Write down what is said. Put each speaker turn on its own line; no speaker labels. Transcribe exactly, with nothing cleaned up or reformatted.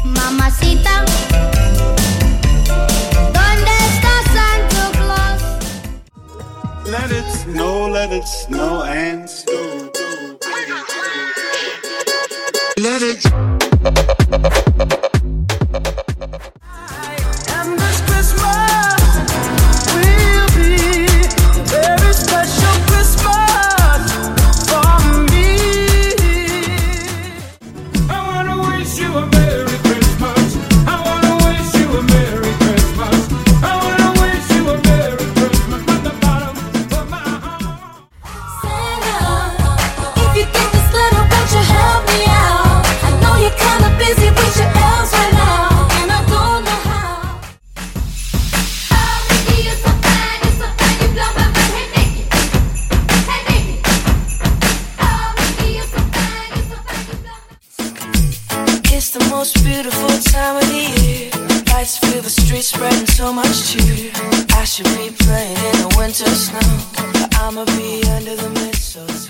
Mamacita, ¿dónde está Santa Claus?
Let it snow, let it snow and snow. Let it.
And this Christmas will be a very special Christmas for me. I wanna wish you a Merry Christmas. I wanna wish you a Merry Christmas. I wanna wish you a Merry Christmas from the bottom of my heart.
Santa, if you get this letter, won't you help me out? I know you're kinda busy with your elves right now, and I don't know how. Oh, Mickey, you're so fine, you're so fine, you blow my mind. Hey, Mickey, hey, Mickey. Oh, Mickey, you're so fine, you're so fine, you blow my. It's the most beautiful time of the year. Lights fill the streets, spreading so much cheer. I should be playing in the winter snow, but I'ma be under the mistletoe.